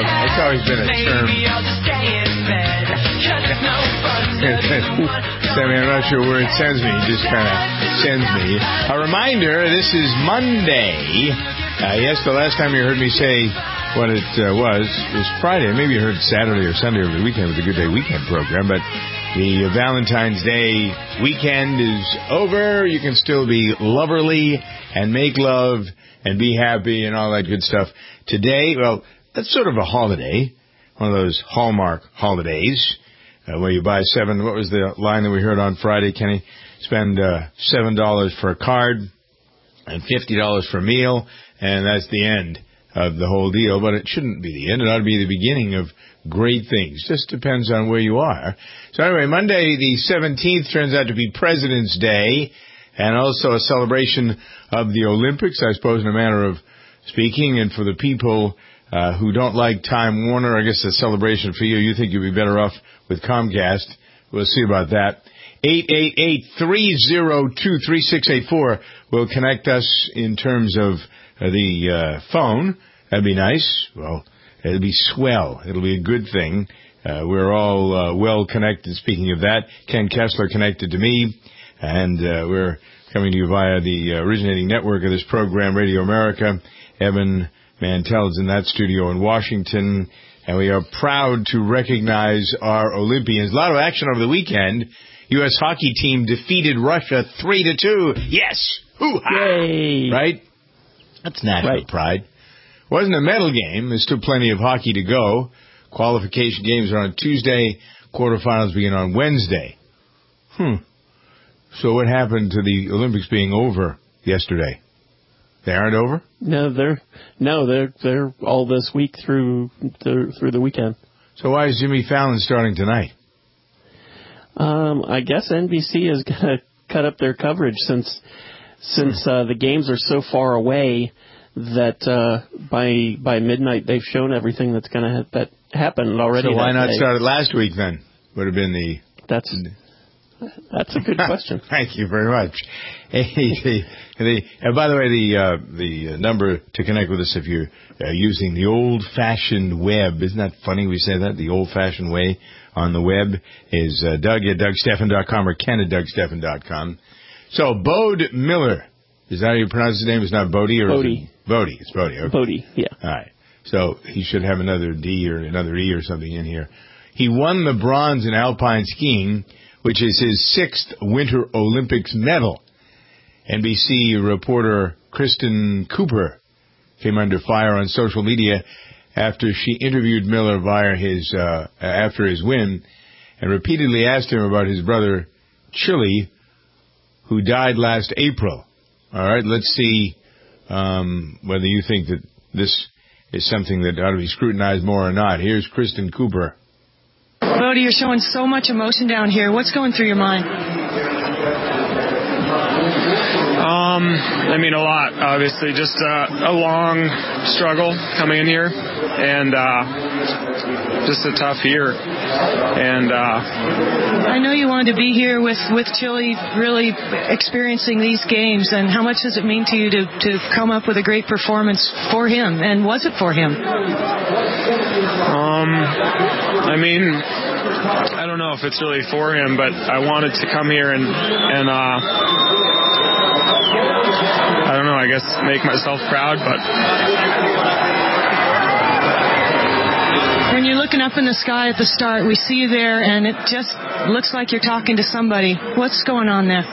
It's always been a term. Sammy, I'm not sure where it sends me. It just kind of sends me. A reminder, this is Monday. Yes, the last time you heard me say what it was Friday. Maybe you heard Saturday or Sunday over the weekend with the Good Day Weekend program, but the Valentine's Day weekend is over. You can still be loverly and make love and be happy and all that good stuff. Today, well, that's sort of a holiday, one of those Hallmark holidays, where you buy what was the line that we heard on Friday, Kenny? Spend $7 for a card and $50 for a meal, and that's the end of the whole deal. But it shouldn't be the end. It ought to be the beginning of great things. Just depends on where you are. So anyway, Monday the 17th turns out to be President's Day, and also a celebration of the Olympics, I suppose, in a manner of speaking. And for the people who don't like Time Warner, I guess a celebration for you. You think you'd be better off with Comcast. We'll see about that. 888-302-3684 will connect us in terms of the phone. That'd be nice. Well, it'll be swell. It'll be a good thing. We're all well connected. Speaking of that, Ken Kessler connected to me, and we're coming to you via the originating network of this program, Radio America. Evan Mantel's in that studio in Washington, and we are proud to recognize our Olympians. A lot of action over the weekend. U.S. hockey team defeated Russia 3-2. Yes! Hoo-ha! Yay! Right? That's national pride. Wasn't a medal game. There's still plenty of hockey to go. Qualification games are on Tuesday. Quarterfinals begin on Wednesday. So what happened to the Olympics being over yesterday? They aren't over? No, they're all this week through the weekend. So why is Jimmy Fallon starting tonight? I guess NBC is going to cut up their coverage since the games are so far away that by midnight they've shown everything that's going to that happened already. So why not start it last week then? Would have been the... That's a good question. Thank you very much. By the way, the number to connect with us if you're using the old-fashioned web, isn't that funny we say that? The old-fashioned way on the web is Doug at DougSteffen.com or Ken at DougSteffen.com. So, Bode Miller, is that how you pronounce his name? It's not Bodie? Bodie. Bodie, it's Bodie. Okay. Bodie, yeah. All right. So, he should have another D or another E or something in here. He won the bronze in alpine skiing, which is his 6th Winter Olympics medal. NBC reporter Kristen Cooper came under fire on social media after she interviewed Miller via after his win and repeatedly asked him about his brother Chili, who died last April. All right, let's see whether you think that this is something that ought to be scrutinized more or not. Here's Kristen Cooper. Bodie, you're showing so much emotion down here. What's going through your mind? I mean, a lot, obviously. Just a long struggle coming in here, and just a tough year. And I know you wanted to be here with Chili, really experiencing these games. And how much does it mean to you to come up with a great performance for him? And was it for him? I mean, I don't know if it's really for him, but I wanted to come here and I don't know, I guess make myself proud, but... When you're looking up in the sky at the start, we see you there, and it just looks like you're talking to somebody. What's going on there?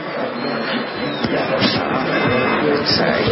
Sorry.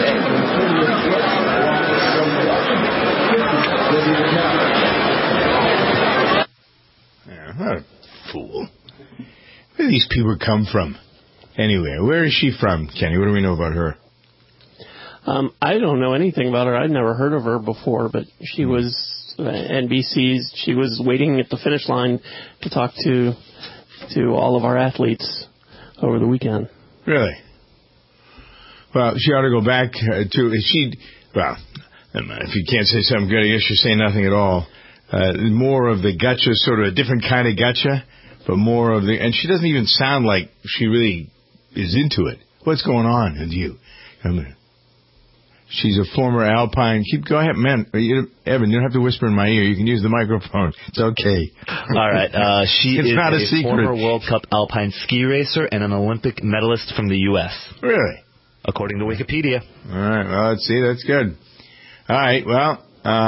What a fool. Where do these people come from? Anyway, where is she from, Kenny? What do we know about her? I don't know anything about her. I'd never heard of her before, but she was NBC's. She was waiting at the finish line to talk to all of our athletes over the weekend. Really? Well, she ought to go back well, if you can't say something good, I guess you say nothing at all. More of the gotcha, sort of a different kind of gotcha, but more of and she doesn't even sound like she really is into it. What's going on with you? She's a former Alpine. Go ahead, man. Evan, you don't have to whisper in my ear. You can use the microphone. It's okay. All right. She is not a former World Cup Alpine ski racer and an Olympic medalist from the U.S. Really? According to Wikipedia. All right. Well, let's see. That's good. All right. Well,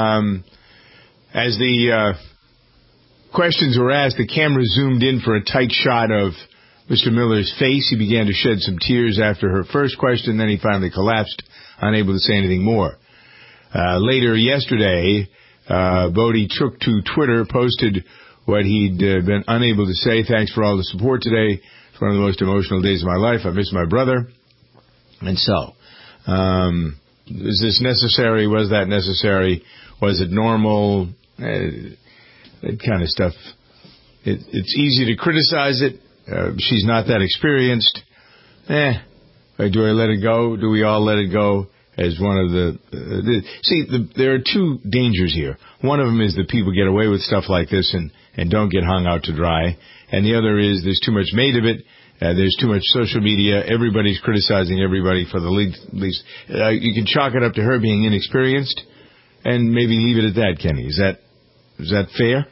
as the questions were asked, the camera zoomed in for a tight shot of Mr. Miller's face. He began to shed some tears after her first question. Then he finally collapsed, unable to say anything more. Later yesterday, Bodie took to Twitter, posted what he'd been unable to say. Thanks for all the support today. It's one of the most emotional days of my life. I miss my brother. And so, is this necessary? Was that necessary? Was it normal? That kind of stuff. It's easy to criticize it. She's not that experienced. Do I let it go? Do we all let it go? As one of there are two dangers here. One of them is that people get away with stuff like this and don't get hung out to dry. And the other is there's too much made of it. There's too much social media. Everybody's criticizing everybody for the least. You can chalk it up to her being inexperienced and maybe leave it at that, Kenny. Is that fair?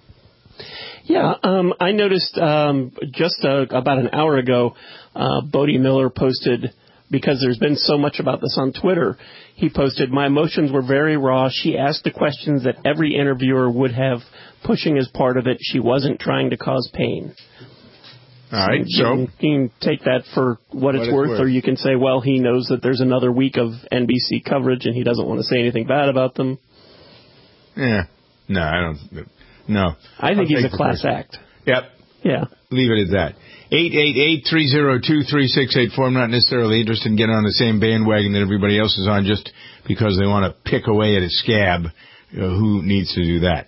Yeah, I noticed just about an hour ago, Bodie Miller posted, because there's been so much about this on Twitter, he posted, "My emotions were very raw. She asked the questions that every interviewer would have, pushing as part of it. She wasn't trying to cause pain." All right, so you can take that for what it's worth, or you can say, well, he knows that there's another week of NBC coverage and he doesn't want to say anything bad about them. Yeah. No, I don't. No. I think he's a class act. Yep. Yeah. Leave it at that. 888-302-3684. I'm not necessarily interested in getting on the same bandwagon that everybody else is on just because they want to pick away at a scab. Who needs to do that?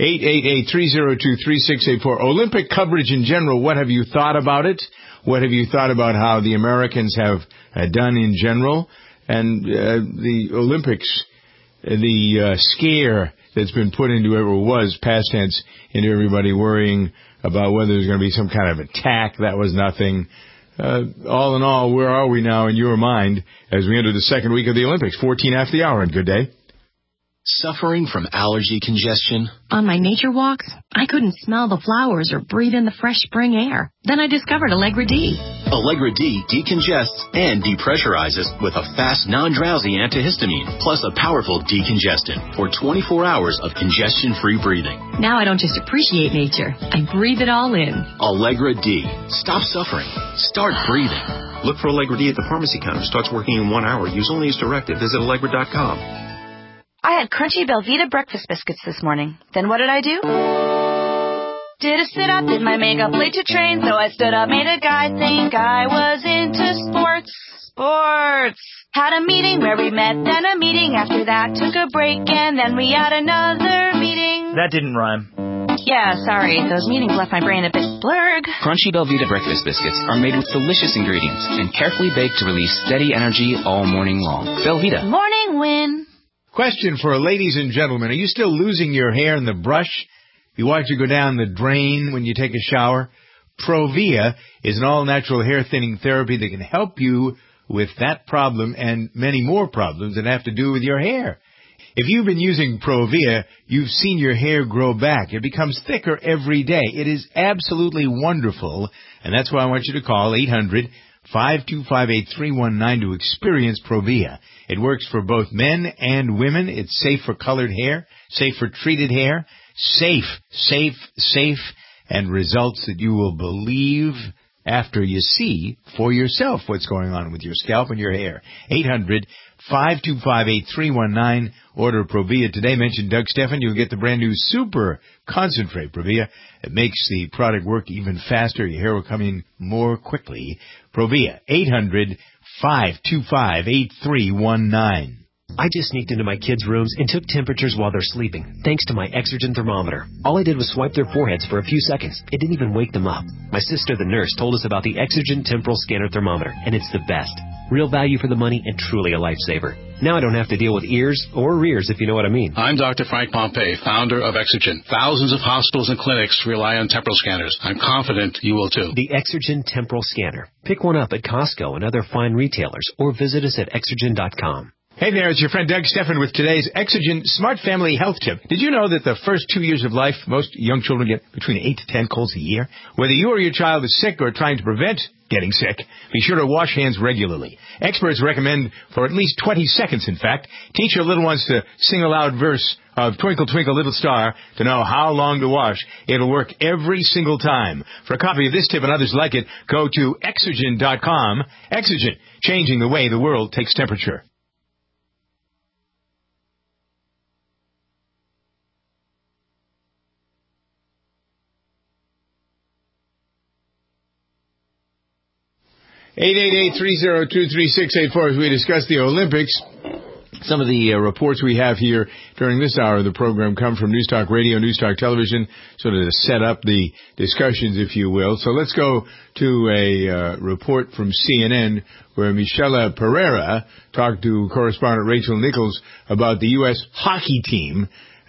888-302-3684. Olympic coverage in general, what have you thought about it? What have you thought about how the Americans have done in general? And the Olympics, the scare that's been put into it, or was, past tense, into everybody worrying about whether there's going to be some kind of attack. That was nothing. All in all, where are we now in your mind as we enter the second week of the Olympics? 14 after the hour, and good day. Suffering from allergy congestion? On my nature walks, I couldn't smell the flowers or breathe in the fresh spring air. Then I discovered Allegra D. Allegra D decongests and depressurizes with a fast, non-drowsy antihistamine, plus a powerful decongestant for 24 hours of congestion-free breathing. Now I don't just appreciate nature, I breathe it all in. Allegra D. Stop suffering. Start breathing. Look for Allegra D at the pharmacy counter. Starts working in 1 hour. Use only as directed. Visit Allegra.com. I had crunchy Belvita breakfast biscuits this morning. Then what did I do? Did a sit-up, did my makeup late to train, so I stood up, made a guy think I was into sports. Had a meeting where we met, then a meeting after that, took a break, and then we had another meeting. That didn't rhyme. Yeah, sorry, those meetings left my brain a bit blurred. Crunchy Belvita breakfast biscuits are made with delicious ingredients and carefully baked to release steady energy all morning long. Belvita. Morning win. Question for ladies and gentlemen. Are you still losing your hair in the brush? You watch it go down the drain when you take a shower? Provia is an all-natural hair thinning therapy that can help you with that problem and many more problems that have to do with your hair. If you've been using Provia, you've seen your hair grow back. It becomes thicker every day. It is absolutely wonderful, and that's why I want you to call 800-525-8319 to experience Provia. It works for both men and women. It's safe for colored hair, safe for treated hair, safe, and results that you will believe after you see for yourself what's going on with your scalp and your hair. 800-525-8319. Order Provia today. Mention Doug Stephan. You'll get the brand new Super Concentrate Provia. It makes the product work even faster. Your hair will come in more quickly. Provia. 800-525-8319. I just sneaked into my kids' rooms and took temperatures while they're sleeping, thanks to my Exergen thermometer. All I did was swipe their foreheads for a few seconds. It didn't even wake them up. My sister, the nurse, told us about the Exergen Temporal Scanner Thermometer, and it's the best. Real value for the money and truly a lifesaver. Now I don't have to deal with ears or rears, if you know what I mean. I'm Dr. Frank Pompey, founder of Exergen. Thousands of hospitals and clinics rely on temporal scanners. I'm confident you will too. The Exergen Temporal Scanner. Pick one up at Costco and other fine retailers, or visit us at Exergen.com. Hey there, it's your friend Doug Steffen with today's Exogen Smart Family Health Tip. Did you know that the first 2 years of life, most young children get between 8 to 10 colds a year? Whether you or your child is sick or trying to prevent getting sick, be sure to wash hands regularly. Experts recommend for at least 20 seconds, in fact. Teach your little ones to sing a loud verse of Twinkle, Twinkle, Little Star to know how long to wash. It'll work every single time. For a copy of this tip and others like it, go to Exogen.com. Exogen, changing the way the world takes temperature. (888-302-3684) as we discuss the Olympics. Some of the reports we have here during this hour of the program come from News Talk Radio, News Talk Television, sort of to set up the discussions, if you will. So let's go to a report from CNN where Michelle Pereira talked to correspondent Rachel Nichols about the U.S. hockey team.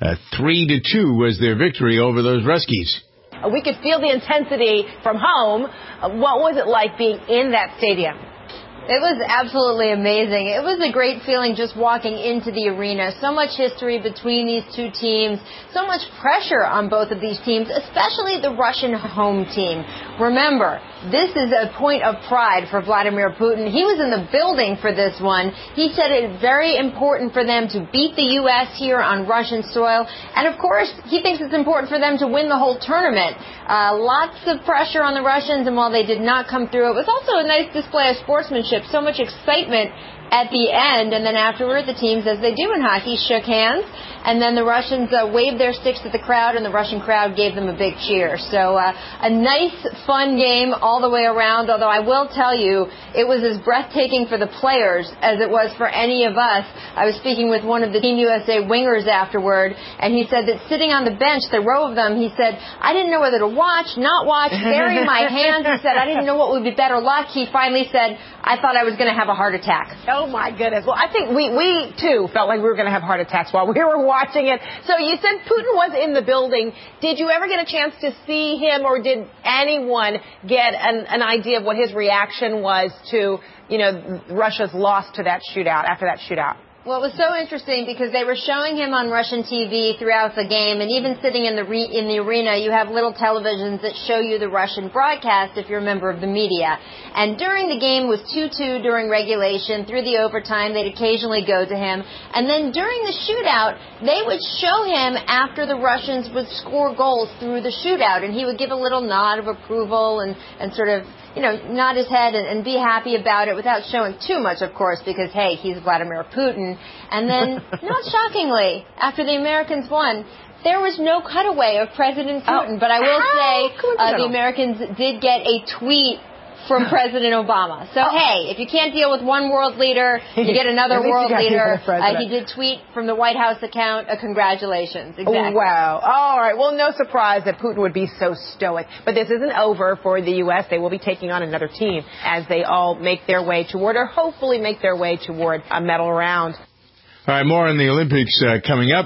3-2 was their victory over those Ruskies. We could feel the intensity from home. What was it like being in that stadium? It was absolutely amazing. It was a great feeling just walking into the arena. So much history between these two teams. So much pressure on both of these teams, especially the Russian home team. Remember, this is a point of pride for Vladimir Putin. He was in the building for this one. He said it's very important for them to beat the U.S. here on Russian soil. And, of course, he thinks it's important for them to win the whole tournament. Lots of pressure on the Russians, and while they did not come through, it was also a nice display of sportsmanship. So much excitement at the end, and then afterward the teams, as they do in hockey, shook hands, and then the Russians waved their sticks at the crowd, and the Russian crowd gave them a big cheer. So a nice, fun game all the way around, although I will tell you, it was as breathtaking for the players as it was for any of us. I was speaking with one of the Team USA wingers afterward, and he said that sitting on the bench, the row of them, he said, I didn't know whether to watch, not watch, bury my hands. He said, I didn't know what would be better luck. He finally said, I thought I was going to have a heart attack. Oh, my goodness. Well, I think we too, felt like we were going to have heart attacks while we were watching it. So you said Putin was in the building. Did you ever get a chance to see him, or did anyone get an idea of what his reaction was to, Russia's loss to that shootout, after that shootout? Well, it was so interesting because they were showing him on Russian TV throughout the game, and even sitting in the arena, you have little televisions that show you the Russian broadcast if you're a member of the media. And during the game was 2-2 during regulation. Through the overtime, they'd occasionally go to him. And then during the shootout, they would show him after the Russians would score goals through the shootout, and he would give a little nod of approval and sort of, nod his head and be happy about it without showing too much, of course, because, hey, he's Vladimir Putin. And then, not shockingly, after the Americans won, there was no cutaway of President Putin. But I will say the Americans did get a tweet from President Obama. So, hey, if you can't deal with one world leader, you get another world leader. He did tweet from the White House account, congratulations. Exactly. Oh, wow. All right. Well, no surprise that Putin would be so stoic. But this isn't over for the U.S. They will be taking on another team as they all make their way toward, or hopefully make their way toward, a medal round. All right, more on the Olympics coming up.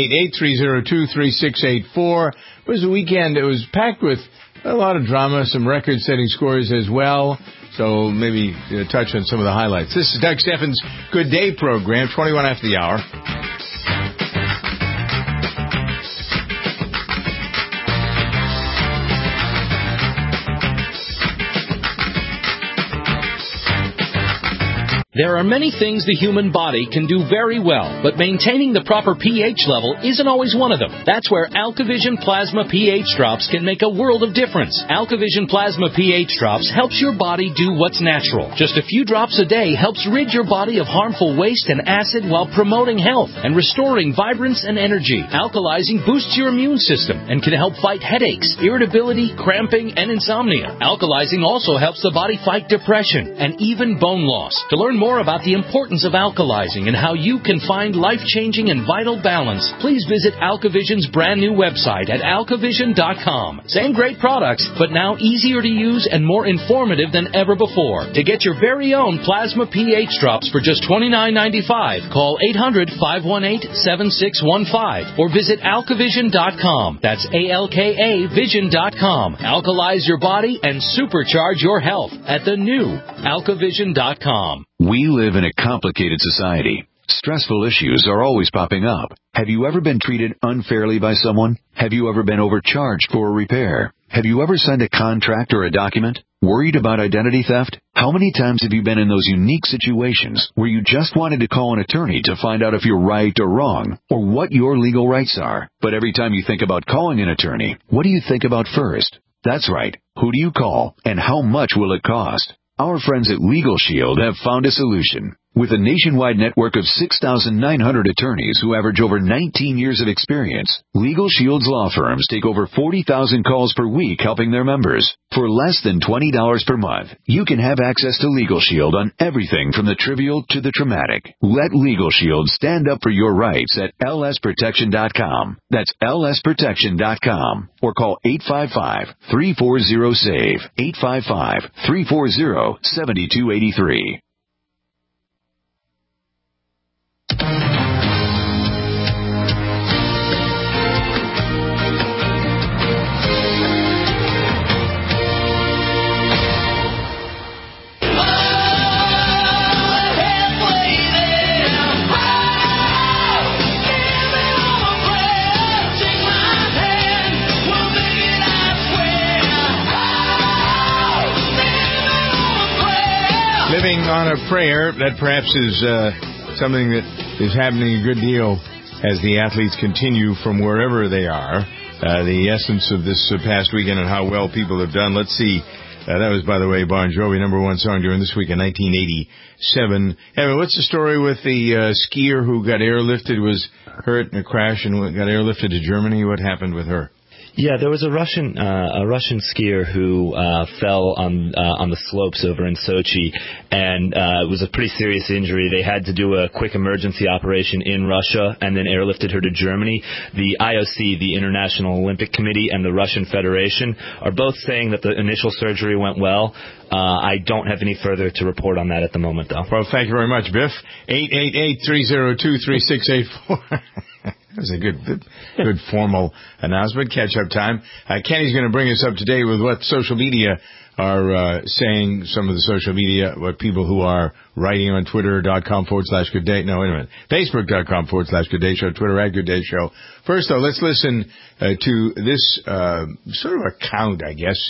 888-302-3684. It was a weekend. It was packed with a lot of drama, some record-setting scores as well. So maybe touch on some of the highlights. This is Doug Steffen's Good Day program, 21 after the hour. There are many things the human body can do very well, but maintaining the proper pH level isn't always one of them. That's where AlkaVision Plasma pH Drops can make a world of difference. AlkaVision Plasma pH Drops helps your body do what's natural. Just a few drops a day helps rid your body of harmful waste and acid while promoting health and restoring vibrance and energy. Alkalizing boosts your immune system and can help fight headaches, irritability, cramping, and insomnia. Alkalizing also helps the body fight depression and even bone loss. To learn more about the importance of alkalizing and how you can find life-changing and vital balance, please visit AlkaVision's brand new website at alkavision.com. Same great products, but now easier to use and more informative than ever before. To get your very own Plasma pH Drops for just $29.95, call 800-518-7615 or visit alkavision.com. That's ALKA Vision.com. Alkalize your body and supercharge your health at the new alkavision.com. We live in a complicated society. Stressful issues are always popping up. Have you ever been treated unfairly by someone? Have you ever been overcharged for a repair? Have you ever signed a contract or a document? Worried about identity theft? How many times have you been in those unique situations where you just wanted to call an attorney to find out if you're right or wrong, or what your legal rights are? But every time you think about calling an attorney, what do you think about first? That's right. Who do you call, and how much will it cost? Our friends at Legal Shield have found a solution. With a nationwide network of 6,900 attorneys who average over 19 years of experience, Legal Shield's law firms take over 40,000 calls per week helping their members. For less than $20 per month, you can have access to Legal Shield on everything from the trivial to the traumatic. Let Legal Shield stand up for your rights at lsprotection.com. That's lsprotection.com. Or call 855-340-SAVE, 855-340-7283. Living on a prayer, that perhaps is something that is happening a good deal as the athletes continue from wherever they are. The essence of this past weekend and how well people have done. Let's see. That was, by the way, Bon Jovi, #1 song during this week in 1987. Evan, what's the story with the skier who got airlifted, was hurt in a crash and got airlifted to Germany? What happened with her? Yeah, there was a Russian skier who fell on the slopes over in Sochi, and it was a pretty serious injury. They had to do a quick emergency operation in Russia and then airlifted her to Germany. The IOC, the International Olympic Committee, and the Russian Federation are both saying that the initial surgery went well. I don't have any further to report on that at the moment, though. Well, thank you very much, Biff. 888-302-3684. That was a good formal announcement. Catch-up time. Kenny's going to bring us up to date with what social media are saying, some of the social media, what people who are writing on Twitter.com/Good Day. No, wait a minute. Facebook.com/Good Day Show. Twitter @Good Day Show. First, though, let's listen to this sort of account, I guess.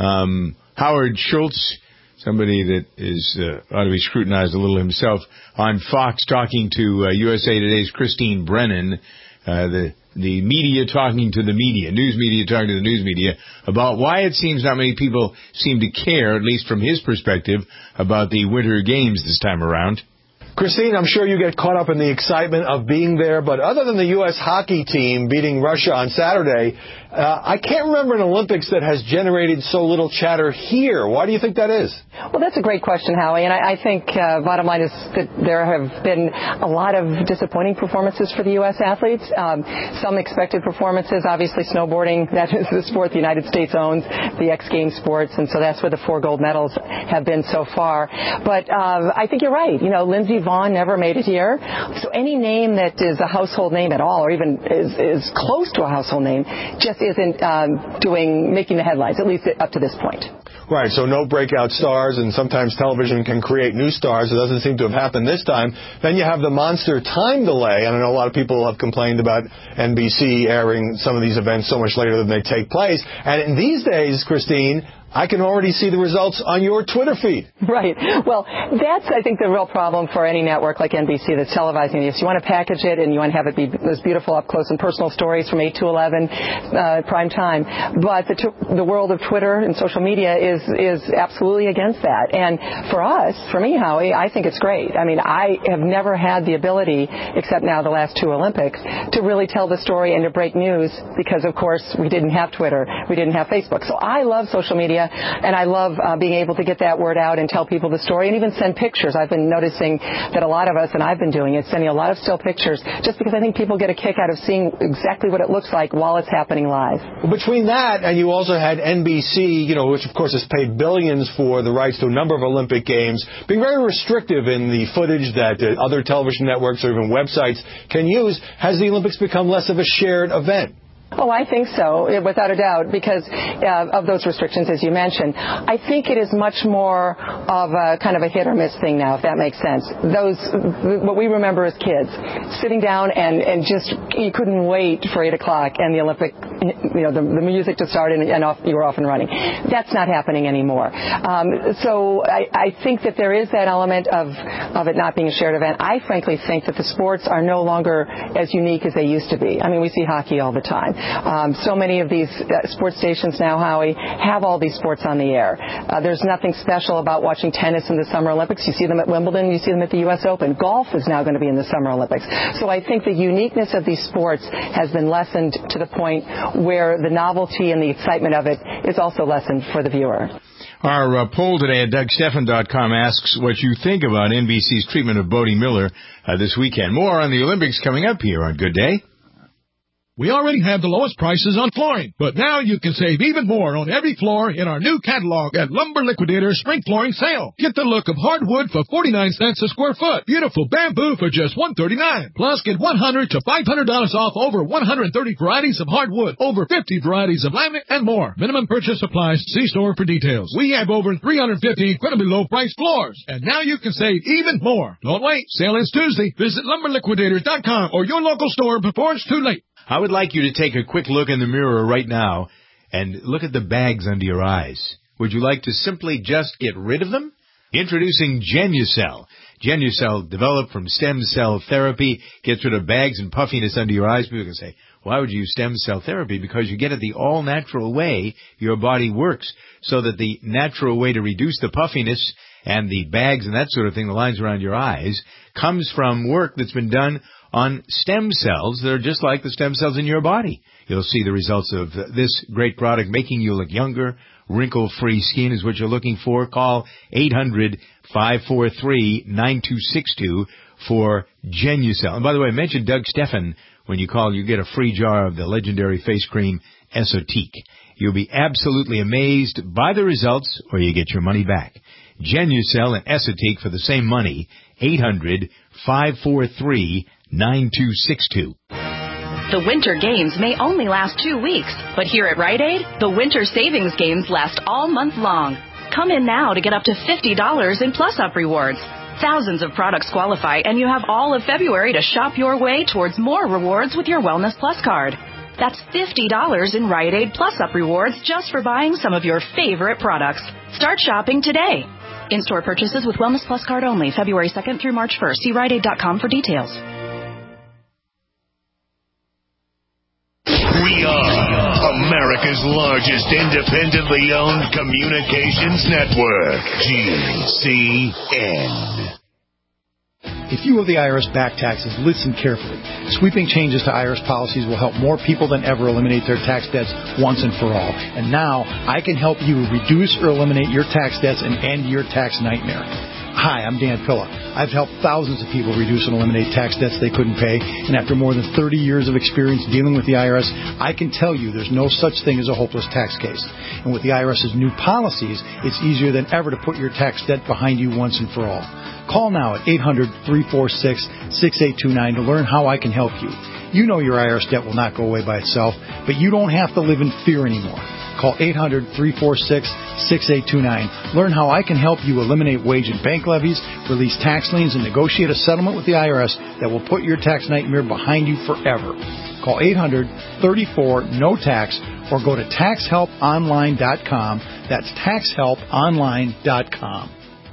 Howard Schultz, somebody that is ought to be scrutinized a little himself, on Fox talking to USA Today's Christine Brennan, the media talking to the media, news media talking to the news media, about why it seems not many people seem to care, at least from his perspective, about the Winter Games this time around. Christine, I'm sure you get caught up in the excitement of being there, but other than the U.S. hockey team beating Russia on Saturday, I can't remember an Olympics that has generated so little chatter here. Why do you think that is? Well, that's a great question, Howie, and I think bottom line is that there have been a lot of disappointing performances for the U.S. athletes. Some expected performances, obviously snowboarding, that is the sport the United States owns, the X Games sports, and so that's where the 4 gold medals have been so far. But I think you're right. You know, Lindsey Vonn never made it here, so any name that is a household name at all, or even is close to a household name, just isn't making the headlines, at least up to this point. Right, so no breakout stars, and sometimes television can create new stars. It doesn't seem to have happened this time. Then you have the monster time delay, and I know a lot of people have complained about NBC airing some of these events so much later than they take place. And in these days, Christine, I can already see the results on your Twitter feed. Right. Well, that's, I think, the real problem for any network like NBC that's televising this. You want to package it and you want to have it be those beautiful up-close and personal stories from 8 to 11 prime time. But the world of Twitter and social media is absolutely against that. And for us, for me, Howie, I think it's great. I mean, I have never had the ability, except now the last 2 Olympics, to really tell the story and to break news because, of course, we didn't have Twitter. We didn't have Facebook. So I love social media. And I love being able to get that word out and tell people the story and even send pictures. I've been noticing that a lot of us, and I've been doing it, sending a lot of still pictures just because I think people get a kick out of seeing exactly what it looks like while it's happening live. Well, between that and you also had NBC, which of course has paid billions for the rights to a number of Olympic Games, being very restrictive in the footage that other television networks or even websites can use, has the Olympics become less of a shared event? Oh, I think so, without a doubt, because of those restrictions, as you mentioned. I think it is much more of a kind of a hit or miss thing now, if that makes sense. What we remember as kids, sitting down and just, you couldn't wait for 8 o'clock and the Olympic, the music to start and you were off and running. That's not happening anymore. So I think that there is that element of it not being a shared event. I frankly think that the sports are no longer as unique as they used to be. I mean, we see hockey all the time. So many of these sports stations now, Howie, have all these sports on the air. There's nothing special about watching tennis in the Summer Olympics. You see them at Wimbledon, you see them at the U.S. Open. Golf is now going to be in the Summer Olympics. So I think the uniqueness of these sports has been lessened to the point where the novelty and the excitement of it is also lessened for the viewer. Our poll today at DougStephan.com asks what you think about NBC's treatment of Bodie Miller this weekend. More on the Olympics coming up here on Good Day. We already have the lowest prices on flooring, but now you can save even more on every floor in our new catalog at Lumber Liquidator's Spring Flooring Sale. Get the look of hardwood for 49 cents a square foot. Beautiful bamboo for just $139. Plus, get $100 to $500 off over 130 varieties of hardwood, over 50 varieties of laminate, and more. Minimum purchase applies. See store for details. We have over 350 incredibly low-priced floors, and now you can save even more. Don't wait. Sale ends Tuesday. Visit LumberLiquidators.com or your local store before it's too late. I would like you to take a quick look in the mirror right now and look at the bags under your eyes. Would you like to simply just get rid of them? Introducing Genucel. Genucel, developed from stem cell therapy, gets rid of bags and puffiness under your eyes. People can say, why would you use stem cell therapy? Because you get it the all-natural way your body works, so that the natural way to reduce the puffiness and the bags and that sort of thing, the lines around your eyes, comes from work that's been done on stem cells that are just like the stem cells in your body. You'll see the results of this great product making you look younger. Wrinkle-free skin is what you're looking for. Call 800-543-9262 for Genucel. And by the way, mention Doug Stephan when you call. You get a free jar of the legendary face cream Esotique. You'll be absolutely amazed by the results, or you get your money back. Genucel and Esotique for the same money. 800-543-9262. The Winter Games may only last 2 weeks, but here at Rite Aid, the Winter Savings Games last all month long. Come in now to get up to $50 in Plus-Up rewards. Thousands of products qualify, and you have all of February to shop your way towards more rewards with your Wellness Plus card. That's $50 in Rite Aid Plus-Up rewards just for buying some of your favorite products. Start shopping today. In-store purchases with Wellness Plus card only, February 2nd through March 1st. See RiteAid.com for details. We are America's largest independently owned communications network, GCN. If you owe the IRS back taxes, listen carefully. Sweeping changes to IRS policies will help more people than ever eliminate their tax debts once and for all. And now, I can help you reduce or eliminate your tax debts and end your tax nightmare. Hi, I'm Dan Pilla. I've helped thousands of people reduce and eliminate tax debts they couldn't pay, and after more than 30 years of experience dealing with the IRS, I can tell you there's no such thing as a hopeless tax case. And with the IRS's new policies, it's easier than ever to put your tax debt behind you once and for all. Call now at 800-346-6829 to learn how I can help you. You know your IRS debt will not go away by itself, but you don't have to live in fear anymore. Call 800-346-6829. Learn how I can help you eliminate wage and bank levies, release tax liens, and negotiate a settlement with the IRS that will put your tax nightmare behind you forever. Call 800-34-NO-TAX or go to TaxHelpOnline.com. That's TaxHelpOnline.com.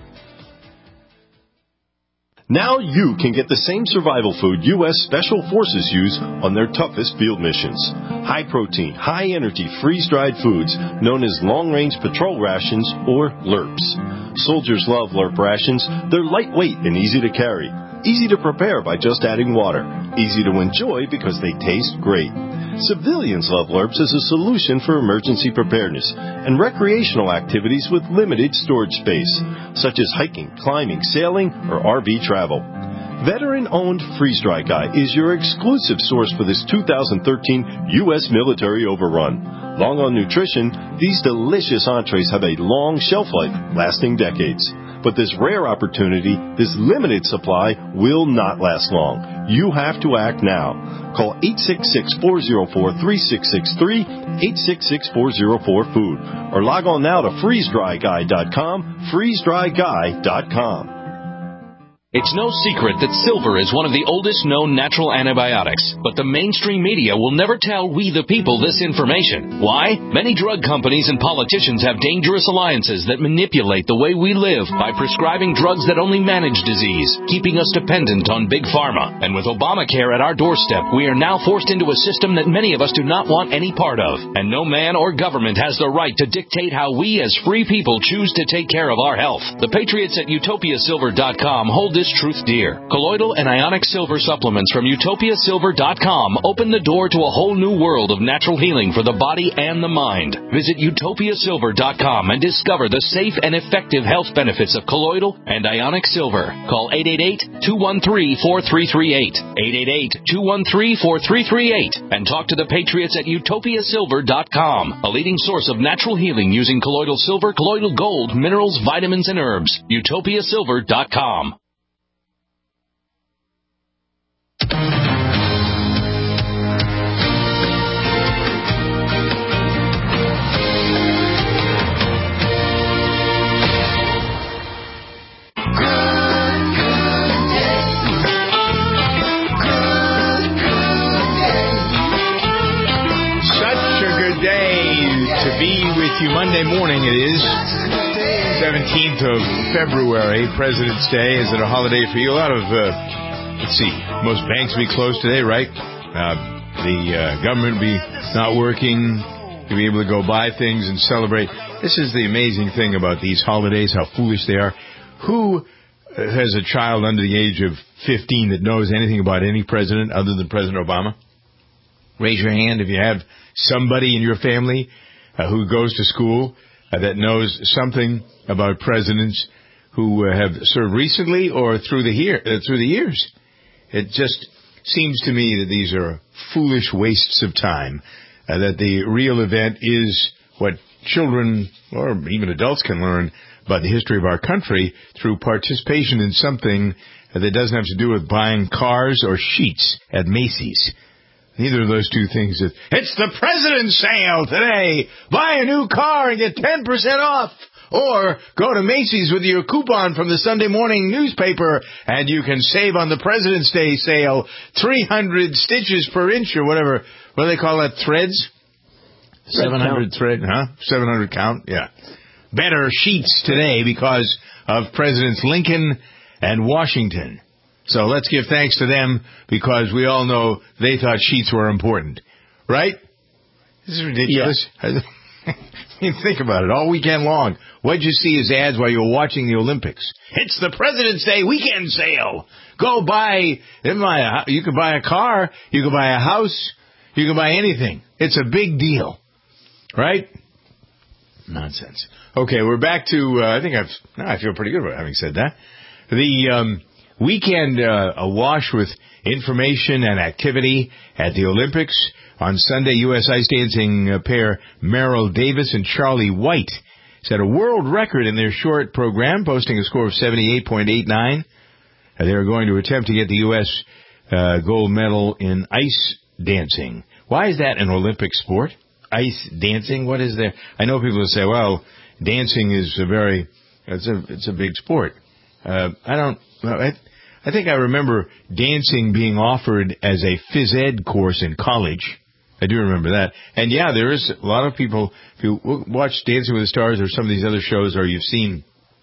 Now you can get the same survival food U.S. Special Forces use on their toughest field missions. High-protein, high-energy, freeze-dried foods known as long-range patrol rations, or LRPs. Soldiers love LRP rations. They're lightweight and easy to carry. Easy to prepare by just adding water. Easy to enjoy because they taste great. Civilians love LRPs as a solution for emergency preparedness and recreational activities with limited storage space, such as hiking, climbing, sailing, or RV travel. Veteran-owned Freeze Dry Guy is your exclusive source for this 2013 U.S. military overrun. Long on nutrition, these delicious entrees have a long shelf life, lasting decades. But this rare opportunity, this limited supply, will not last long. You have to act now. Call 866-404-3663, 866-404-FOOD, or log on now to freezedryguy.com, freezedryguy.com. It's no secret that silver is one of the oldest known natural antibiotics, but the mainstream media will never tell we the people this information. Why? Many drug companies and politicians have dangerous alliances that manipulate the way we live by prescribing drugs that only manage disease, keeping us dependent on big pharma. And with Obamacare at our doorstep, we are now forced into a system that many of us do not want any part of. And no man or government has the right to dictate how we as free people choose to take care of our health. The patriots at utopiasilver.com hold this truth dear. Colloidal and ionic silver supplements from utopiasilver.com open the door to a whole new world of natural healing for the body and the mind. Visit utopiasilver.com and discover the safe and effective health benefits of colloidal and ionic silver. Call 888-213-4338, 888-213-4338, and talk to the patriots at utopiasilver.com, a leading source of natural healing using colloidal silver, colloidal gold, minerals, vitamins, and herbs. utopiasilver.com. Monday morning it is, 17th of February, President's Day. Is it a holiday for you? A lot of, let's see, most banks will be closed today, right? The government will be not working. You'll be able to go buy things and celebrate. This is the amazing thing about these holidays, how foolish they are. Who has a child under the age of 15 that knows anything about any president other than President Obama? Raise your hand if you have somebody in your family who goes to school that knows something about presidents who have served recently or through the years. It just seems to me that these are foolish wastes of time, that the real event is what children or even adults can learn about the history of our country through participation in something that doesn't have to do with buying cars or sheets at Macy's. Neither of those two things. It's the President's Sale today. Buy a new car and get 10% off. Or go to Macy's with your coupon from the Sunday morning newspaper and you can save on the President's Day sale 300 stitches per inch or whatever. What do they call that? Threads? 700 thread, huh? 700 count, yeah. Better sheets today because of Presidents Lincoln and Washington. So let's give thanks to them because we all know they thought sheets were important. Right? This is ridiculous. Yeah. Think about it. All weekend long, what'd you see as ads while you were watching the Olympics? It's the President's Day weekend sale. Go buy, you can buy a car, you can buy a house, you can buy anything. It's a big deal. Right? Nonsense. Okay, we're back to, I feel pretty good about having said that. The weekend awash with information and activity at the Olympics. On Sunday, U.S. ice dancing pair Merrill Davis and Charlie White set a world record in their short program, posting a score of 78.89. They are going to attempt to get the U.S. Gold medal in ice dancing. Why is that an Olympic sport? Ice dancing? What is there? I know people will say, well, dancing is it's a big sport. I think I remember dancing being offered as a phys ed course in college. I do remember that. And yeah, there is a lot of people, if you watch Dancing with the Stars or some of these other shows, or you've seen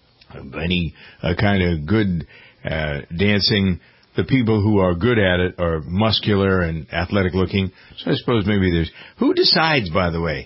any kind of good dancing, the people who are good at it are muscular and athletic looking. So I suppose maybe there's... Who decides, by the way?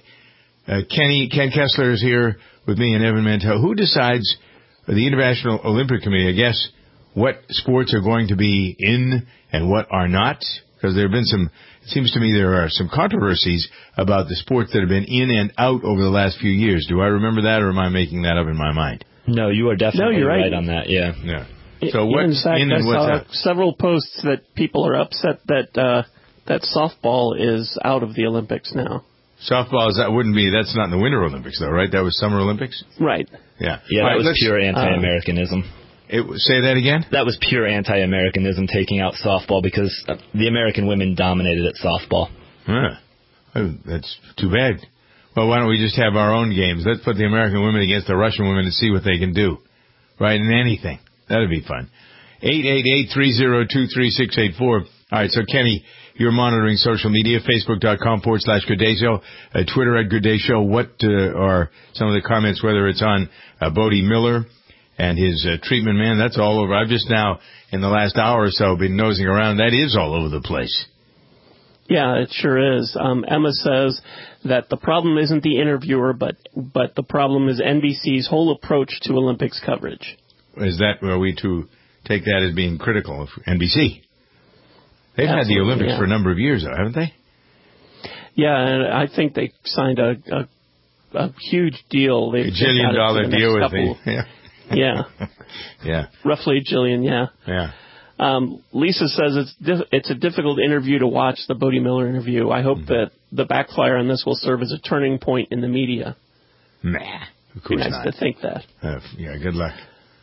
Ken Kessler is here with me and Evan Mantel. Who decides, the International Olympic Committee, I guess, what sports are going to be in and what are not? Because there have been it seems to me there are some controversies about the sports that have been in and out over the last few years. Do I remember that, or am I making that up in my mind? No, you are definitely you're right on that, yeah. So what's in and what's out? Several posts that people are upset that softball is out of the Olympics now. Softball, that's not in the Winter Olympics, though, right? That was Summer Olympics? Right. Yeah. Yeah, All that right, was pure anti-Americanism. Say that again? That was pure anti-Americanism, taking out softball, because the American women dominated at softball. Huh. Oh, that's too bad. Well, why don't we just have our own games? Let's put the American women against the Russian women and see what they can do. Right, in anything. That'd be fun. 888-302-3684. All right, so Kenny, you're monitoring social media, Facebook.com/Good Day Show, Twitter @Good Day Show. What are some of the comments, whether it's on Bodie Miller and his treatment, man? That's all over. I've just now, in the last hour or so, been nosing around. That is all over the place. Yeah, it sure is. Emma says that the problem isn't the interviewer, but the problem is NBC's whole approach to Olympics coverage. Are we to take that as being critical of NBC? They've had the Olympics for a number of years, though, haven't they? Yeah, and I think they signed a huge deal. $1 jillion deal with Yeah. Yeah. Roughly $1 jillion, yeah. Yeah. Lisa says it's a difficult interview to watch, the Bodie Miller interview. I hope that the backfire on this will serve as a turning point in the media. Nah, of course nice not. to think that. Yeah, good luck.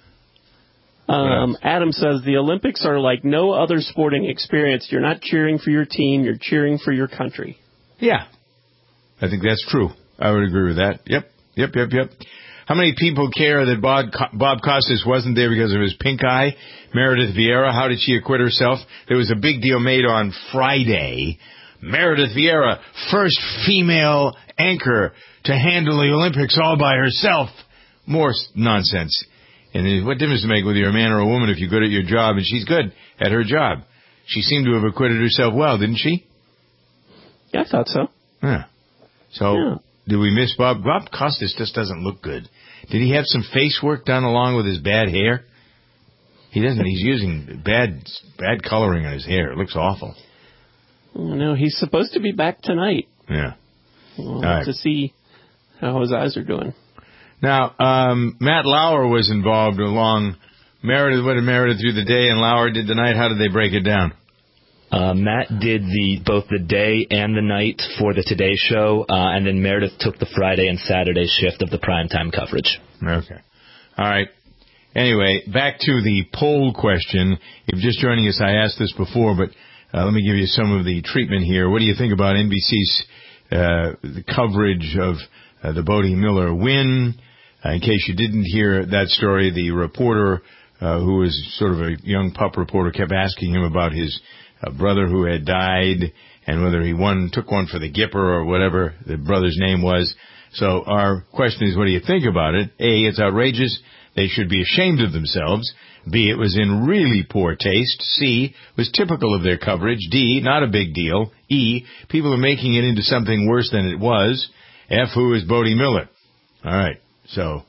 Adam says the Olympics are like no other sporting experience. You're not cheering for your team, you're cheering for your country. Yeah, I think that's true. I would agree with that. Yep. How many people care that Bob Costas wasn't there because of his pink eye? Meredith Vieira, how did she acquit herself? There was a big deal made on Friday. Meredith Vieira, first female anchor to handle the Olympics all by herself. More nonsense. And what difference does it make whether you're a man or a woman if you're good at your job? And she's good at her job. She seemed to have acquitted herself well, didn't she? Yeah, I thought so. Yeah. So, did we miss Bob? Bob Costas just doesn't look good. Did he have some face work done along with his bad hair? He doesn't. He's using bad coloring on his hair. It looks awful. No, he's supposed to be back tonight. Yeah. We'll have to see how his eyes are doing. Now, Matt Lauer was involved along Meredith. What did Meredith do the day and Lauer did the night? How did they break it down? Matt did both the day and the night for the Today Show, and then Meredith took the Friday and Saturday shift of the primetime coverage. Okay. All right. Anyway, back to the poll question. If you're just joining us, I asked this before, but let me give you some of the treatment here. What do you think about NBC's the coverage of the Bodie Miller win? In case you didn't hear that story, the reporter, who was sort of a young pup reporter, kept asking him about his brother who had died and whether he took one for the Gipper or whatever the brother's name was. So our question is, what do you think about it? A, it's outrageous. They should be ashamed of themselves. B, it was in really poor taste. C, was typical of their coverage. D, not a big deal. E, people are making it into something worse than it was. F, who is Bodie Miller? All right. So,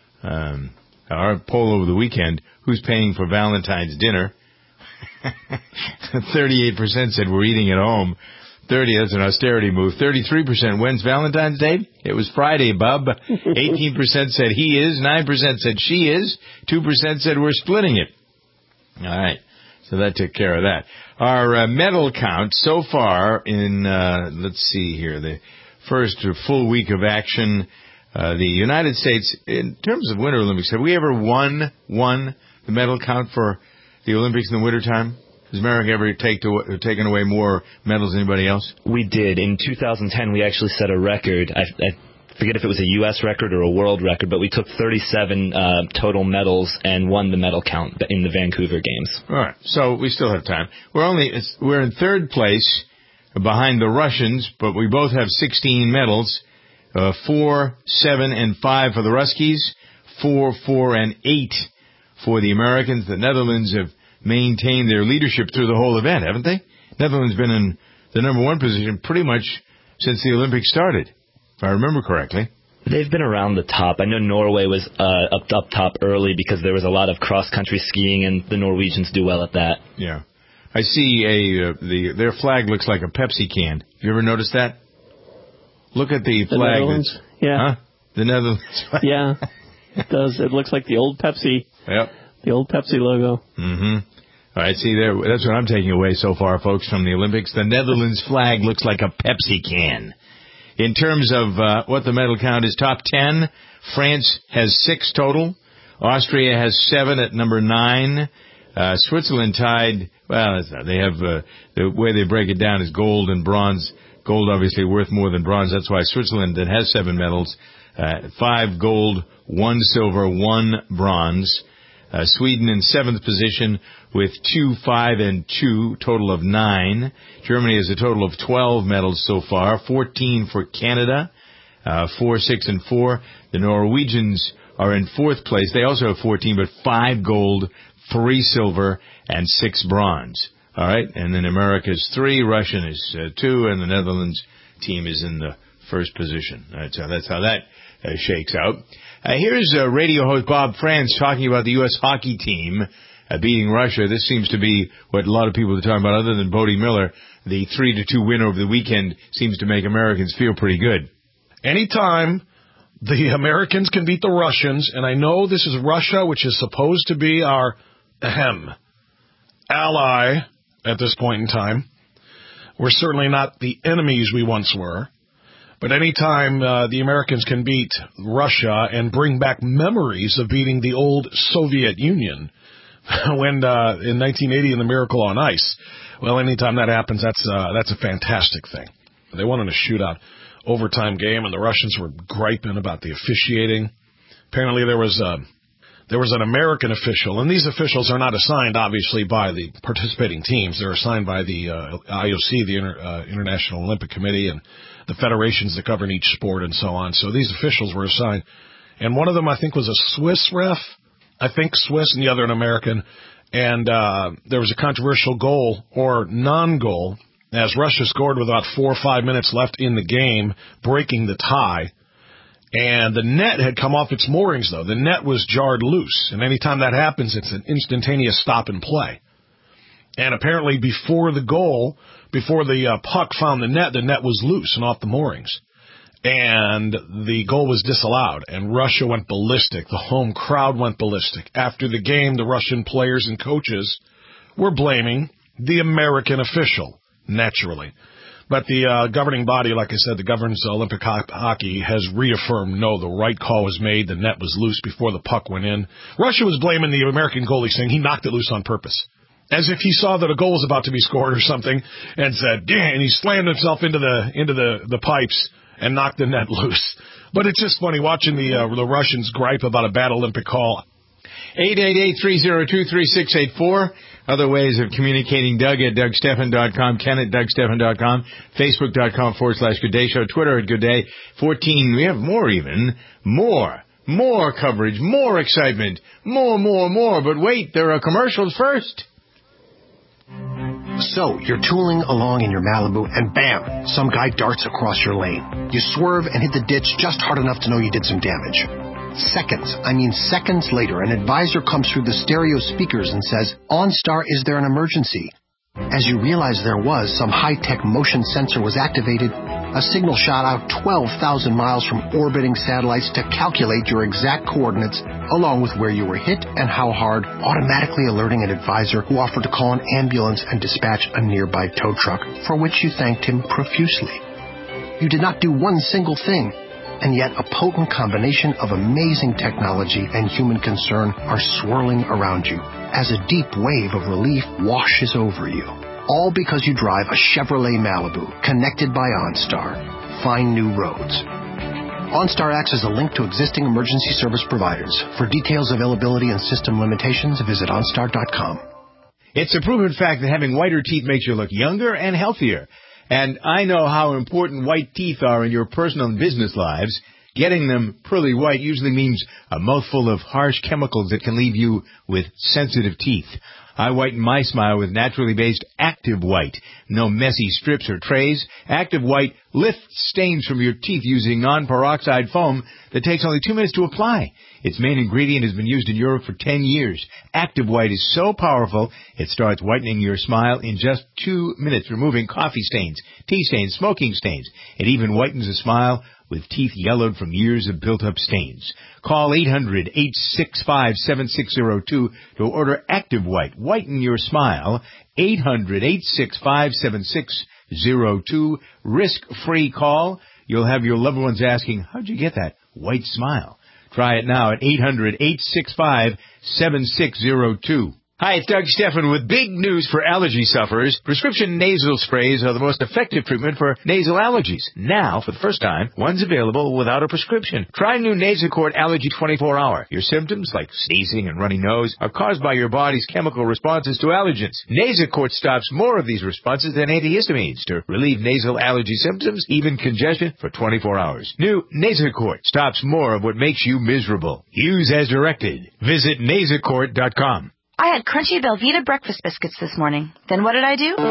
our poll over the weekend, who's paying for Valentine's dinner? 38% said we're eating at home. 30, that's an austerity move. 33%, when's Valentine's Day? It was Friday, bub. 18% said he is. 9% said she is. 2% said we're splitting it. All right. So that took care of that. Our medal count so far in, let's see here, the first full week of action, the United States, in terms of Winter Olympics, have we ever won the medal count for the Olympics in the wintertime? Has America ever taken away more medals than anybody else? We did. In 2010, we actually set a record. I forget if it was a U.S. record or a world record, but we took 37 total medals and won the medal count in the Vancouver Games. All right. So we still have time. We're in third place behind the Russians, but we both have 16 medals. 4, 7, and 5 for the Ruskies. 4, 4, and 8 for the Americans. The Netherlands have maintained their leadership through the whole event, haven't they? Netherlands been in the number one position pretty much since the Olympics started, if I remember correctly. They've been around the top. I know Norway was up top early because there was a lot of cross-country skiing, and the Norwegians do well at that. Yeah. I see their flag looks like a Pepsi can. Have you ever noticed that? Look at the flag. Netherlands? Yeah. Huh? The Netherlands flag. Yeah, it does. It looks like the old Pepsi. Yep. The old Pepsi logo. Mm-hmm. All right, see there. That's what I'm taking away so far, folks, from the Olympics. The Netherlands flag looks like a Pepsi can. In terms of what the medal count is, top 10, France has 6 total. Austria has 7 at number 9. Switzerland tied. Well, they have the way they break it down is gold and bronze. Gold obviously worth more than bronze. That's why Switzerland, that has 7 medals, 5 gold, 1 silver, 1 bronze. Sweden in 7th position with 2, 5, and 2, total of 9. Germany has a total of 12 medals so far, 14 for Canada, 4, 6, and 4. The Norwegians are in 4th place. They also have 14, but 5 gold, 3 silver, and 6 bronze. All right, and then America's 3, Russian is 2, and the Netherlands team is in the 1st position. That's how that shakes out. Here's radio host Bob Frantz talking about the U.S. hockey team beating Russia. This seems to be what a lot of people are talking about. Other than Bodie Miller, the 3-2 win over the weekend seems to make Americans feel pretty good. Anytime the Americans can beat the Russians, and I know this is Russia, which is supposed to be our ally at this point in time. We're certainly not the enemies we once were. But anytime the Americans can beat Russia and bring back memories of beating the old Soviet Union when in 1980 in the Miracle on Ice, well, anytime that happens, that's a fantastic thing. They won in a shootout overtime game, and the Russians were griping about the officiating. Apparently there was an American official, and these officials are not assigned, obviously, by the participating teams. They're assigned by the IOC, the International Olympic Committee, and the federations that govern each sport and so on. So these officials were assigned. And one of them, I think, was a Swiss ref. I think Swiss, and the other an American. And there was a controversial goal or non-goal as Russia scored with about 4 or 5 minutes left in the game, breaking the tie. And the net had come off its moorings, though. The net was jarred loose. And anytime that happens, it's an instantaneous stop and play. And apparently before the goal, before the puck found the net was loose and off the moorings. And the goal was disallowed. And Russia went ballistic. The home crowd went ballistic. After the game, the Russian players and coaches were blaming the American official, naturally. But the governing body, like I said, the governs Olympic hockey, has reaffirmed, no, the right call was made. The net was loose before the puck went in. Russia was blaming the American goalie, saying he knocked it loose on purpose. As if he saw that a goal was about to be scored or something, and said, "Damn!" And he slammed himself into the pipes and knocked the net loose. But it's just funny watching the Russians gripe about a bad Olympic call. 888-302-3684. Other ways of communicating, Doug at DougStephan.com, Ken at DougStephan.com, Facebook.com/Good Day Show, Twitter at Good Day. 14, we have more even. More coverage, more excitement, more. But wait, there are commercials first. So, you're tooling along in your Malibu, and bam, some guy darts across your lane. You swerve and hit the ditch just hard enough to know you did some damage. Seconds later, an advisor comes through the stereo speakers and says, "OnStar, is there an emergency?" As you realize there was, some high-tech motion sensor was activated. A signal shot out 12,000 miles from orbiting satellites to calculate your exact coordinates, along with where you were hit and how hard, automatically alerting an advisor who offered to call an ambulance and dispatch a nearby tow truck, for which you thanked him profusely. You did not do one single thing, and yet a potent combination of amazing technology and human concern are swirling around you as a deep wave of relief washes over you. All because you drive a Chevrolet Malibu connected by OnStar. Find new roads. OnStar acts as a link to existing emergency service providers. For details, availability, and system limitations, visit OnStar.com. It's a proven fact that having whiter teeth makes you look younger and healthier. And I know how important white teeth are in your personal and business lives. Getting them pearly white usually means a mouthful of harsh chemicals that can leave you with sensitive teeth. I whiten my smile with naturally based Active White. No messy strips or trays. Active White lifts stains from your teeth using non-peroxide foam that takes only 2 minutes to apply. Its main ingredient has been used in Europe for 10 years. Active White is so powerful, it starts whitening your smile in just 2 minutes, removing coffee stains, tea stains, smoking stains. It even whitens a smile with teeth yellowed from years of built-up stains. Call 800-865-7602 to order Active White. Whiten your smile. 800-865-7602. Risk-free call. You'll have your loved ones asking, how'd you get that white smile? Try it now at 800-865-7602. Hi, it's Doug Stephan with big news for allergy sufferers. Prescription nasal sprays are the most effective treatment for nasal allergies. Now, for the first time, one's available without a prescription. Try new Nasacort Allergy 24-Hour. Your symptoms, like sneezing and runny nose, are caused by your body's chemical responses to allergens. Nasacort stops more of these responses than antihistamines to relieve nasal allergy symptoms, even congestion, for 24 hours. New Nasacort stops more of what makes you miserable. Use as directed. Visit Nasacort.com. I had crunchy Belvita breakfast biscuits this morning. Then what did I do?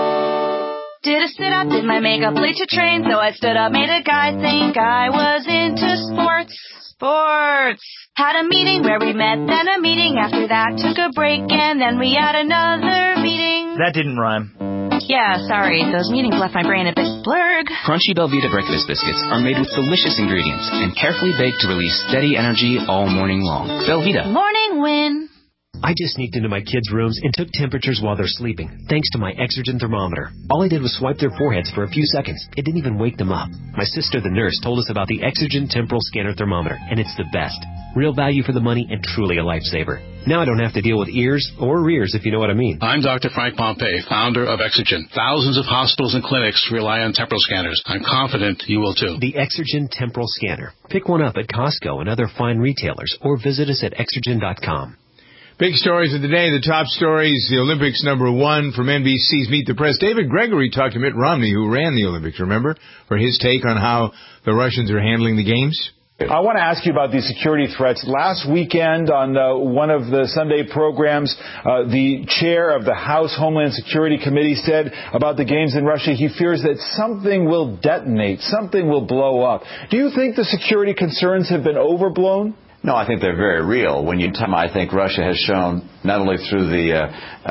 Did a sit-up, did my makeup, late to train, so I stood up, made a guy think I was into sports. Had a meeting where we met, then a meeting after that, took a break, and then we had another meeting. That didn't rhyme. Yeah, sorry, those meetings left my brain a bit blurred. Crunchy Belvita breakfast biscuits are made with delicious ingredients and carefully baked to release steady energy all morning long. Belvita. Morning win. I just sneaked into my kids' rooms and took temperatures while they're sleeping, thanks to my Exergen thermometer. All I did was swipe their foreheads for a few seconds. It didn't even wake them up. My sister, the nurse, told us about the Exergen temporal scanner thermometer, and it's the best. Real value for the money and truly a lifesaver. Now I don't have to deal with ears or rears, if you know what I mean. I'm Dr. Frank Pompey, founder of Exergen. Thousands of hospitals and clinics rely on temporal scanners. I'm confident you will too. The Exergen temporal scanner. Pick one up at Costco and other fine retailers, or visit us at Exergen.com. Big stories of the day, the top stories, the Olympics #1 from NBC's Meet the Press. David Gregory talked to Mitt Romney, who ran the Olympics, remember, for his take on how the Russians are handling the games. I want to ask you about these security threats. Last weekend on one of the Sunday programs, the chair of the House Homeland Security Committee said about the games in Russia, he fears that something will detonate, something will blow up. Do you think the security concerns have been overblown? No, I think they're very real. I think Russia has shown, not only through the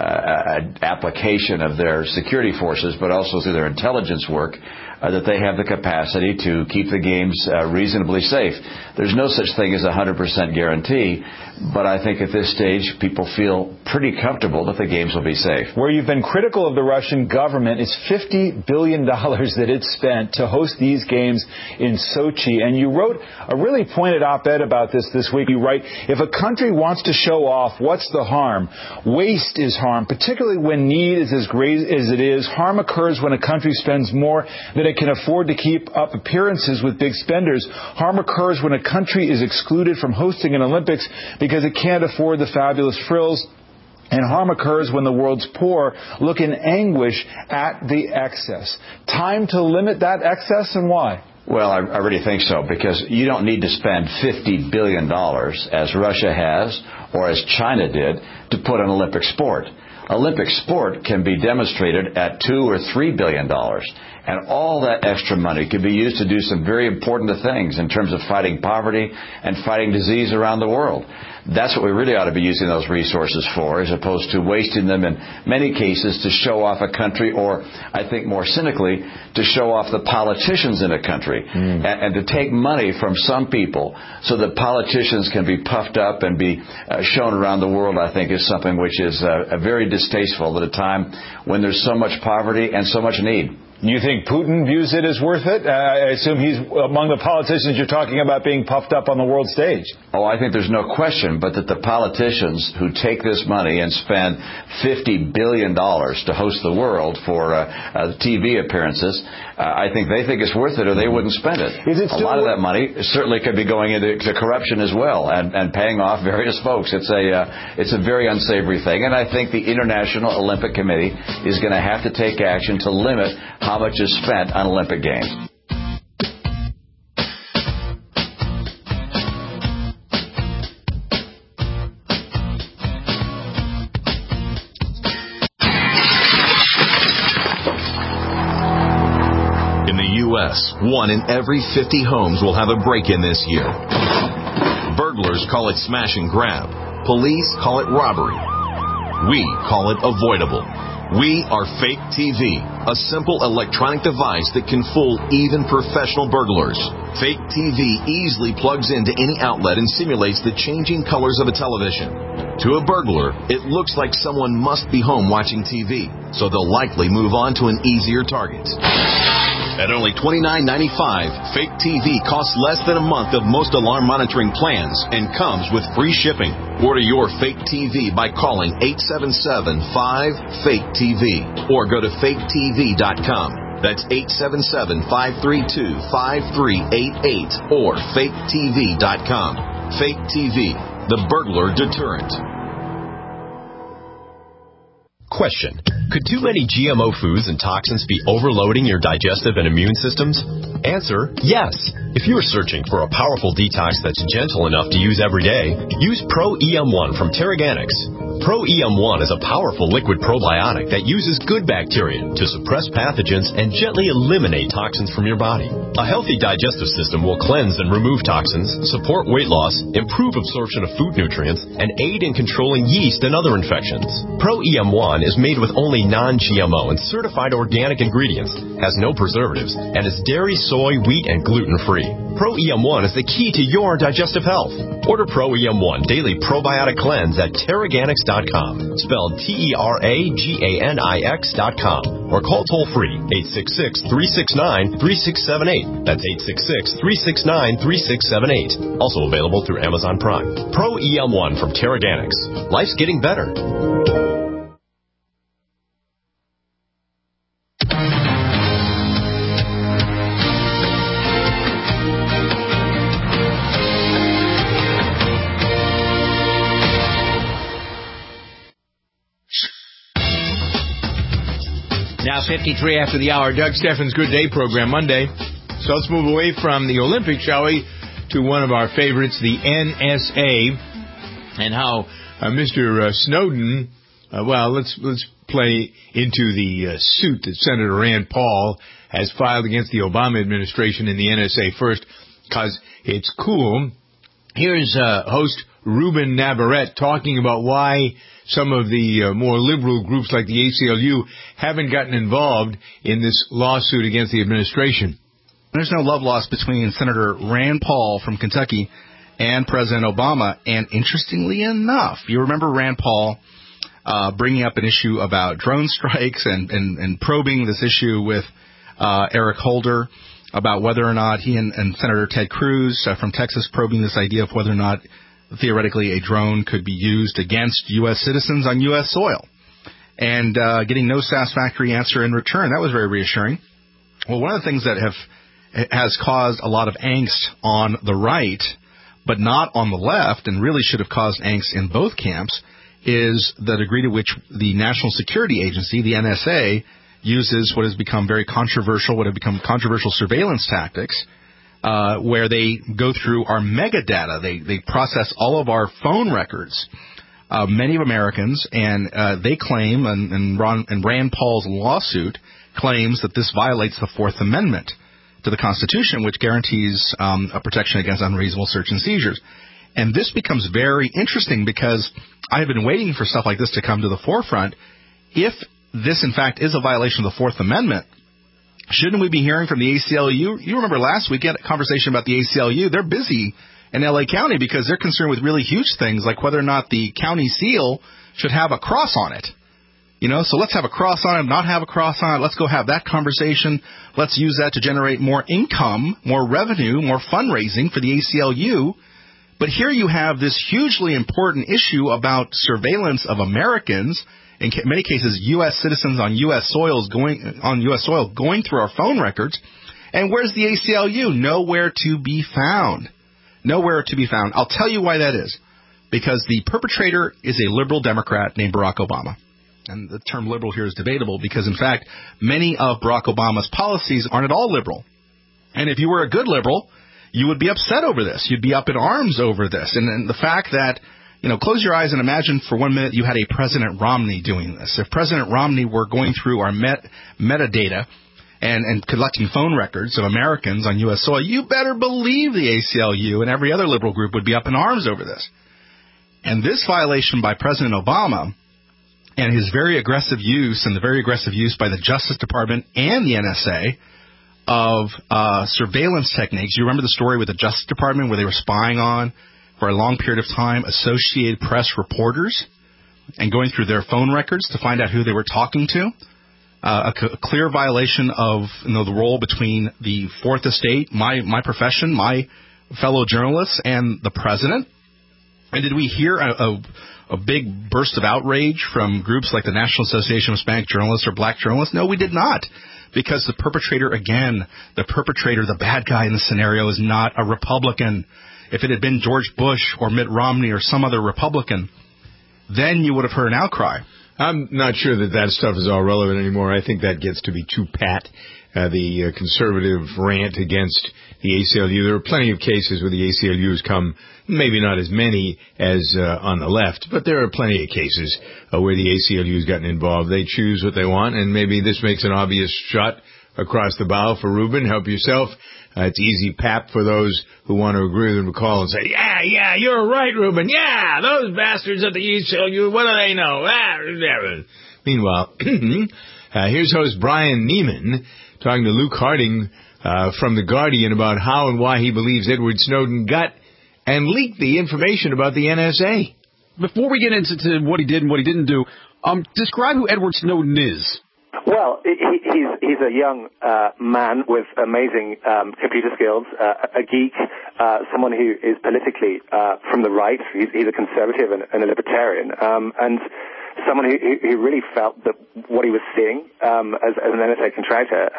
application of their security forces, but also through their intelligence work, that they have the capacity to keep the games reasonably safe. There's no such thing as a 100% guarantee, but I think at this stage people feel pretty comfortable that the games will be safe. Where you've been critical of the Russian government is $50 billion that it spent to host these games in Sochi. And you wrote a really pointed op-ed about this week. You write, if a country wants to show off, what's the harm? Waste is harm, particularly when need is as great as it is. Harm occurs when a country spends more than it can afford to keep up appearances with big spenders. Harm occurs when a country is excluded from hosting an Olympics because it can't afford the fabulous frills. And harm occurs when the world's poor look in anguish at the excess. Time to limit that excess, and why? Well, I really think so, because you don't need to spend $50 billion, as Russia has, or as China did, to put an Olympic sport. Olympic sport can be demonstrated at $2 or $3 billion. And all that extra money could be used to do some very important things in terms of fighting poverty and fighting disease around the world. That's what we really ought to be using those resources for, as opposed to wasting them in many cases to show off a country, or I think more cynically, to show off the politicians in a country, and to take money from some people so that politicians can be puffed up and be shown around the world, I think is something which is very distasteful at a time when there's so much poverty and so much need. You think Putin views it as worth it? I assume he's among the politicians you're talking about being puffed up on the world stage. Oh, I think there's no question, but that the politicians who take this money and spend $50 billion to host the world for TV appearances, I think they think it's worth it, or they wouldn't spend it. A lot of that money certainly could be going into corruption as well, and paying off various folks. It's a very unsavory thing, and I think the International Olympic Committee is going to have to take action to limit how much is spent on Olympic Games. In the U.S., 1 in every 50 homes will have a break-in this year. Burglars call it smash and grab. Police call it robbery. We call it avoidable. We are Fake TV, a simple electronic device that can fool even professional burglars. Fake TV easily plugs into any outlet and simulates the changing colors of a television. To a burglar, it looks like someone must be home watching TV, so they'll likely move on to an easier target. At only $29.95, Fake TV costs less than a month of most alarm monitoring plans and comes with free shipping. Order your Fake TV by calling 877-5-FAKE-TV or go to faketv.com. That's 877-532-5388 or faketv.com. Fake TV, the burglar deterrent. Question. Could too many GMO foods and toxins be overloading your digestive and immune systems? Answer, yes. If you are searching for a powerful detox that's gentle enough to use every day, use Pro-EM1 from Terraganics. Pro-EM1 is a powerful liquid probiotic that uses good bacteria to suppress pathogens and gently eliminate toxins from your body. A healthy digestive system will cleanse and remove toxins, support weight loss, improve absorption of food nutrients, and aid in controlling yeast and other infections. Pro-EM1 is made with only non-GMO and certified organic ingredients, has no preservatives, and is dairy, soy, wheat, and gluten-free. Pro-EM1 is the key to your digestive health. Order Pro-EM1 Daily Probiotic Cleanse at Terraganics.com, spelled Terraganix.com, or call toll-free 866-369-3678. That's 866-369-3678. Also available through Amazon Prime. Pro-EM1 from Terraganics. Life's getting better. Now 53 after the hour, Doug Steffens' Good Day program Monday. So let's move away from the Olympics, shall we, to one of our favorites, the NSA, and how Mr. Snowden, let's play into the suit that Senator Rand Paul has filed against the Obama administration in the NSA first, because it's cool. Here's host Ruben Navarrete talking about why some of the more liberal groups like the ACLU haven't gotten involved in this lawsuit against the administration. There's no love lost between Senator Rand Paul from Kentucky and President Obama. And interestingly enough, you remember Rand Paul bringing up an issue about drone strikes and probing this issue with Eric Holder about whether or not he and Senator Ted Cruz from Texas probing this idea of whether or not theoretically a drone could be used against U.S. citizens on U.S. soil, and getting no satisfactory answer in return. That was very reassuring. Well, one of the things that has caused a lot of angst on the right, but not on the left, and really should have caused angst in both camps, is the degree to which the National Security Agency, the NSA, uses what has become controversial surveillance tactics, where they go through our metadata. They process all of our phone records, many of Americans, and they claim, and Rand Paul's lawsuit claims that this violates the Fourth Amendment to the Constitution, which guarantees a protection against unreasonable search and seizures. And this becomes very interesting because I have been waiting for stuff like this to come to the forefront. If this, in fact, is a violation of the Fourth Amendment, shouldn't we be hearing from the ACLU? You remember last week, we had a conversation about the ACLU. They're busy in L.A. County because they're concerned with really huge things like whether or not the county seal should have a cross on it. So let's have a cross on it, not have a cross on it. Let's go have that conversation. Let's use that to generate more income, more revenue, more fundraising for the ACLU. But here you have this hugely important issue about surveillance of Americans, in many cases U.S. citizens on U.S. soil going through our phone records. And where's the ACLU? Nowhere to be found. Nowhere to be found. I'll tell you why that is. Because the perpetrator is a liberal Democrat named Barack Obama. And the term liberal here is debatable because, in fact, many of Barack Obama's policies aren't at all liberal. And if you were a good liberal, you would be upset over this. You'd be up in arms over this. And the fact that, close your eyes and imagine for 1 minute you had a President Romney doing this. If President Romney were going through our metadata and collecting phone records of Americans on U.S. soil, you better believe the ACLU and every other liberal group would be up in arms over this. And this violation by President Obama and his very aggressive use by the Justice Department and the NSA of surveillance techniques. You remember the story with the Justice Department where they were spying on, for a long period of time, Associated Press reporters and going through their phone records to find out who they were talking to? clear violation of the role between the Fourth Estate, my profession, my fellow journalists, and the president? And did we hear a big burst of outrage from groups like the National Association of Hispanic Journalists or Black Journalists? No, we did not. Because the perpetrator, the bad guy in the scenario, is not a Republican. If it had been George Bush or Mitt Romney or some other Republican, then you would have heard an outcry. I'm not sure that stuff is all relevant anymore. I think that gets to be too pat. The conservative rant against the ACLU. There are plenty of cases where the ACLU has come, maybe not as many as on the left, but there are plenty of cases where the ACLU has gotten involved. They choose what they want, and maybe this makes an obvious shot across the bow for Rubin. Help yourself. It's easy pap for those who want to agree with him to call and say, yeah, you're right, Rubin. Yeah, those bastards at the ACLU, what do they know? Meanwhile, here's host Brian Neiman talking to Luke Harding from The Guardian about how and why he believes Edward Snowden got and leaked the information about the NSA. Before we get into what he did and what he didn't do, describe who Edward Snowden is. Well, he's a young man with amazing computer skills, a geek, someone who is politically from the right. He's a conservative and a libertarian, and someone who really felt that what he was seeing as an NSA contractor,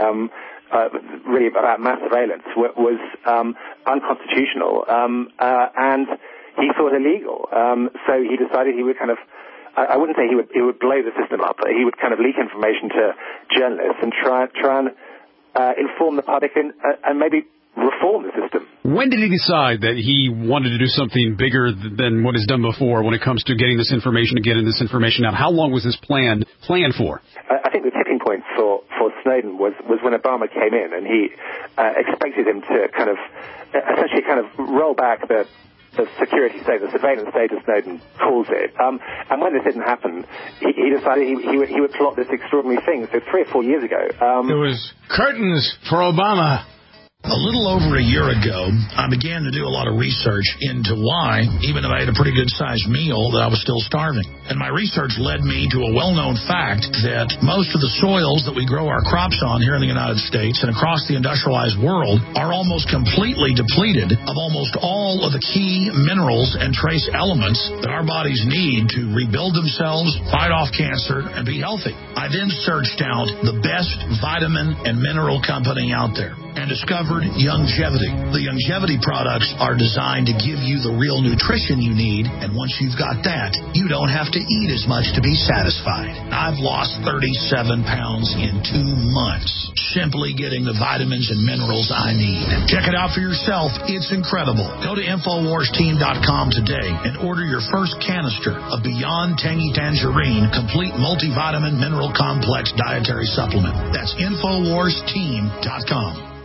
really about mass surveillance, was unconstitutional, and he thought illegal. So he decided he would kind of, I wouldn't say he would blow the system up, but he would kind of leak information to journalists and try and inform the public and maybe reform the system. When did he decide that he wanted to do something bigger than what he's done before when it comes to getting this information and getting this information out? How long was this planned for? I think the tipping point for Snowden was when Obama came in, and he expected him to kind of essentially roll back the security state, the surveillance state, as Snowden calls it. And when this didn't happen, he decided he would plot this extraordinary thing. So 3 or 4 years ago, it was curtains for Obama. A little over a year ago, I began to do a lot of research into why, even if I had a pretty good-sized meal, that I was still starving. And my research led me to a well-known fact that most of the soils that we grow our crops on here in the United States and across the industrialized world are almost completely depleted of almost all of the key minerals and trace elements that our bodies need to rebuild themselves, fight off cancer, and be healthy. I then searched out the best vitamin and mineral company out there and discovered Youngevity. The Youngevity products are designed to give you the real nutrition you need, and once you've got that, you don't have to eat as much to be satisfied. I've lost 37 pounds in 2 months, simply getting the vitamins and minerals I need. Check it out for yourself. It's incredible. Go to InfoWarsTeam.com today and order your first canister of Beyond Tangy Tangerine Complete Multivitamin Mineral Complex Dietary Supplement. That's InfoWarsTeam.com.